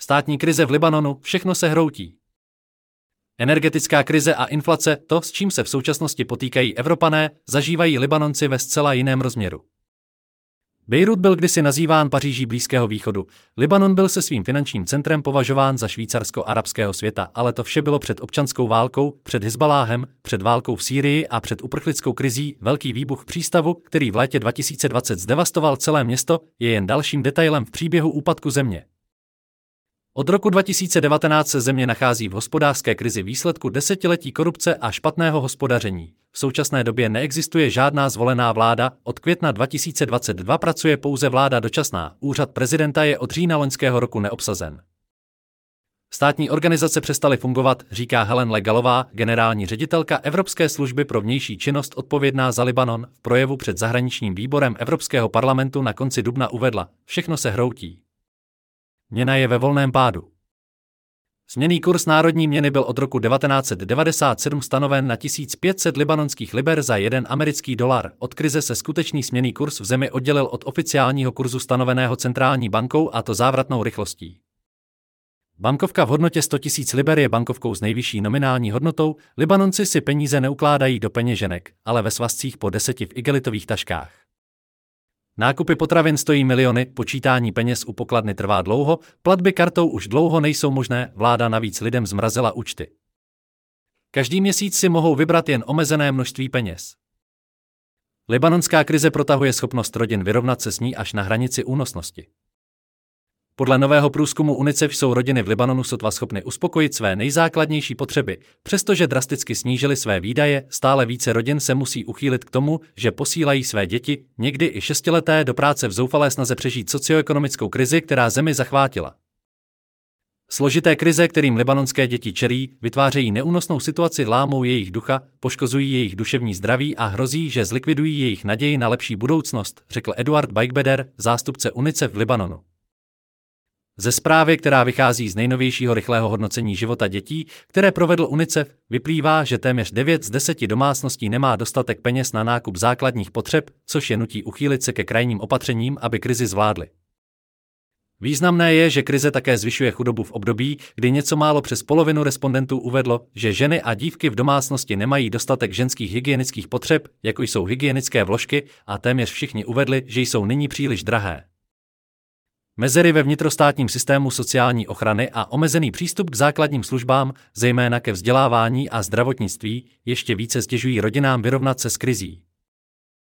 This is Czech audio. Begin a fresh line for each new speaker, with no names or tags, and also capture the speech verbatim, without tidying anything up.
Státní krize v Libanonu, všechno se hroutí. Energetická krize a inflace, to, s čím se v současnosti potýkají Evropané, zažívají Libanonci ve zcela jiném rozměru. Bejrút byl kdysi nazýván Paříží Blízkého východu. Libanon byl se svým finančním centrem považován za Švýcarsko arabského světa, ale to vše bylo před občanskou válkou, před Hizbaláhem, před válkou v Sýrii a před uprchlickou krizí. Velký výbuch přístavu, který v létě dva tisíce dvacet zdevastoval celé město, je jen dalším detailem v příběhu úpadku země. Od roku dva tisíce devatenáct se země nachází v hospodářské krizi výsledku desetiletí korupce a špatného hospodaření. V současné době neexistuje žádná zvolená vláda, od května dva tisíce dvacet dva pracuje pouze vláda dočasná, úřad prezidenta je od října loňského roku neobsazen. Státní organizace přestaly fungovat, říká Helen Legalová, generální ředitelka Evropské služby pro vnější činnost odpovědná za Libanon, v projevu před zahraničním výborem Evropského parlamentu na konci dubna uvedla: všechno se hroutí. Měna je ve volném pádu. Směnný kurz národní měny byl od roku devatenáct set devadesát sedm stanoven na tisíc pět set libanonských liber za jeden americký dolar. Od krize se skutečný směnný kurz v zemi oddělil od oficiálního kurzu stanoveného centrální bankou, a to závratnou rychlostí. Bankovka v hodnotě sto tisíc liber je bankovkou s nejvyšší nominální hodnotou. Libanonci si peníze neukládají do peněženek, ale ve svazcích po deseti v igelitových taškách. Nákupy potravin stojí miliony, počítání peněz u pokladny trvá dlouho, platby kartou už dlouho nejsou možné, vláda navíc lidem zmrazila účty. Každý měsíc si mohou vybrat jen omezené množství peněz. Libanonská krize protahuje schopnost rodin vyrovnat se s ní až na hranici únosnosti. Podle nového průzkumu UNICEF jsou rodiny v Libanonu sotva schopny uspokojit své nejzákladnější potřeby. Přestože drasticky snížily své výdaje, stále více rodin se musí uchýlit k tomu, že posílají své děti, někdy i šestileté, do práce v zoufalé snaze přežít socioekonomickou krizi, která zemi zachvátila. Složité krize, kterým libanonské děti čelí, vytvářejí neúnosnou situaci, lámou jejich ducha, poškozují jejich duševní zdraví a hrozí, že zlikvidují jejich naději na lepší budoucnost, řekl Eduard Bajkbeder, zástupce UNICEF v Libanonu. Ze zprávy, která vychází z nejnovějšího rychlého hodnocení života dětí, které provedl UNICEF, vyplývá, že téměř devět z deseti domácností nemá dostatek peněz na nákup základních potřeb, což je nutí uchýlit se ke krajním opatřením, aby krizi zvládli. Významné je, že krize také zvyšuje chudobu v období, kdy něco málo přes polovinu respondentů uvedlo, že ženy a dívky v domácnosti nemají dostatek ženských hygienických potřeb, jako jsou hygienické vložky, a téměř všichni uvedli, že jsou nyní příliš drahé. Mezery ve vnitrostátním systému sociální ochrany a omezený přístup k základním službám, zejména ke vzdělávání a zdravotnictví, ještě více stěžují rodinám vyrovnat se s krizí.